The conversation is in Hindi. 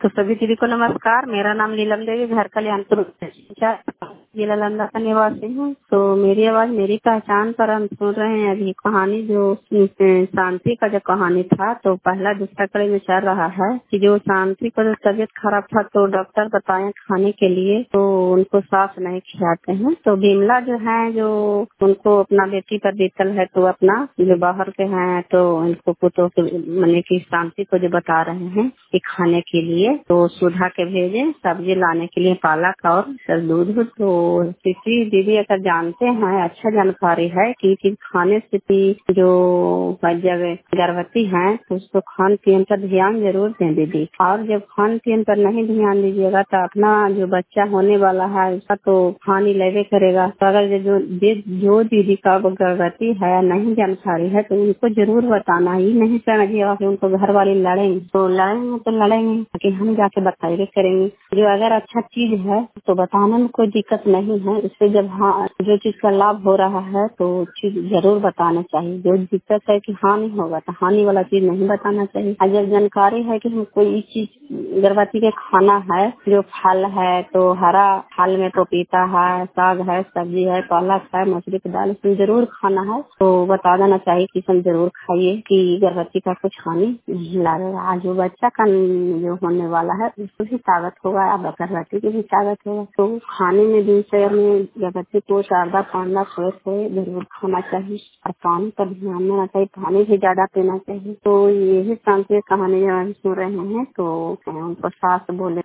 तो सभी दीदी को नमस्कार। मेरा नाम नीलम देवी, घर कल्याणपुर जिला नालंदा का निवासी हूँ। तो मेरी आवाज मेरी पहचान पर हम सुन रहे हैं अभी कहानी जो शांति का जो कहानी था। तो पहला दूसरा कड़ी में चल रहा है कि जो शांति को जो तबीयत खराब था तो डॉक्टर बताए खाने के लिए, तो उनको सास नहीं खिलाते हैं। तो बिमला जो है जो उनको अपना बेटी पर बीतल है, तो अपना जो बाहर के हैं तो उनको पुतों के माने की शांति को जो बता रहे हैं कि खाने के लिए तो सुधा के भेजे सब्जी लाने के लिए, पालक और दूध। तो किसी दीदी अगर जानते हैं, अच्छा जानकारी है कि खाने से भी जो जब गर्भवती है तो उसको खान पीन पर ध्यान जरूर दें दीदी। और जब खान पीन पर नहीं ध्यान दीजिएगा तो अपना जो बच्चा होने वाला है उसका तो हानि लेवे करेगा। तो अगर जो दीदी का गर्भवती है नहीं जानकारी है तो उनको जरूर बताना। ही नहीं समझिएगा कि उनको घर वाले लड़ेंगे तो लड़ेंगे कि हम जाके बताइए करेंगे। जो अगर अच्छा चीज है तो बताने में कोई दिक्कत नहीं है। इससे जब जो चीज का लाभ हो रहा है तो चीज जरूर बताना चाहिए। जो दिक्कत है कि हानि होगा तो हानि वाला चीज नहीं बताना चाहिए। और जब जानकारी है कि हम कोई चीज गर्भवती के खाना है, जो फल है तो हरा फल में पपीता है, साग है, सब्जी है, पालक है, मछली की दाल जरूर खाना है, तो बता देना चाहिए कि हम जरूर खाइए कि गर्भवती का कुछ हानि नहीं लगेगा। जो बच्चा का जो होने वाला है उसको भी ताकत होगा, गर्भवती की भी ताकत होगा। तो खाने में दिनचर्या में गर्भवती को 4-5 से जरूर खाना चाहिए और पानी पर ध्यान देना चाहिए, पानी भी ज्यादा पीना चाहिए। तो यही शांति कहानी सुन रहे हैं तो उनको सास बोले